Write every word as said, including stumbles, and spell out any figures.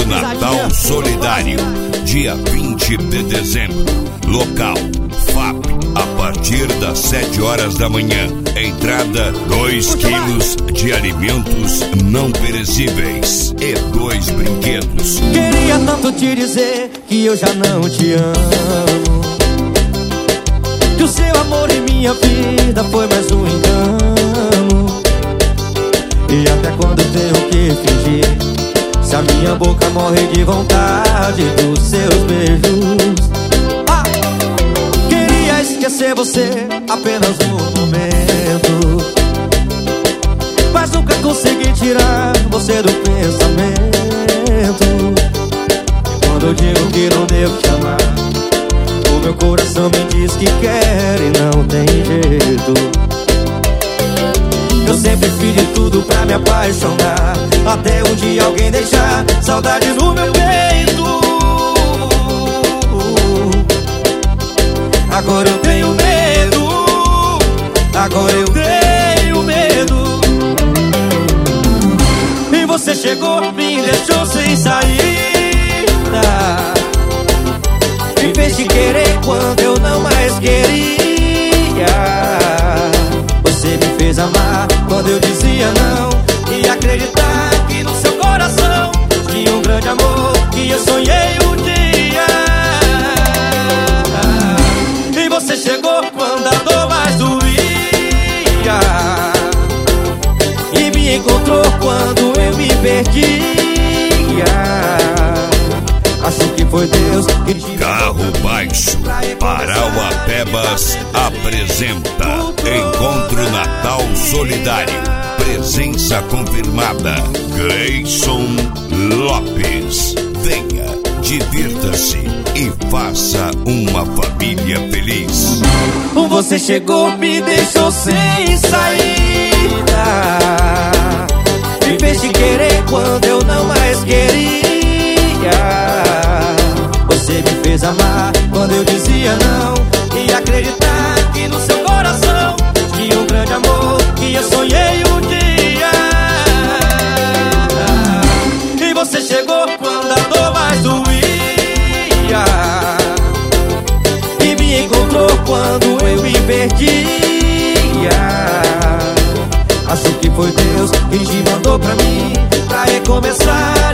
Encontro Natal Solidário, dia vinte de dezembro. Local F A P, a partir das sete horas da manhã. Entrada dois quilos de alimentos não perecíveis e dois brinquedos. Queria tanto te dizer que eu já não te amo, que o seu amor em minha vida foi mais um engano. E até quando tenho que fingir, se a minha boca morre de vontade dos seus beijos. Ah! Queria esquecer você apenas um momento, mas nunca consegui tirar você do pensamento. E quando eu digo que não devo te amar, o meu coração me diz que quer e não tem jeito. Eu sempre fiz de tudo pra me apaixonar, até um dia alguém deixar saudade no meu peito. Agora eu tenho medo, agora eu tenho medo. E você chegou, me deixou sem saída, me fez te querer quando eu não mais queria. Você me fez amar quando eu dizia não, e acreditar que no seu coração tinha um grande amor que eu sonhei um dia. E você chegou quando a dor mais doía, e me encontrou quando eu me perdia. Acho que foi Deus que te... Carro Baixo, Parauapebas apresenta Encontro Natal Solidário. Presença confirmada, Gleison Lopes. Venha, divirta-se e faça uma família feliz. Você chegou, me deixou sem saída, me fez te querer quando eu não mais queria. Você me fez amar quando eu dizia não, e acreditar que no seu coração tinha um grande amor que eu sonhei um dia. E você chegou quando a dor mais doía, e me encontrou quando eu me perdia. Acho que foi Deus que te mandou pra mim, pra recomeçar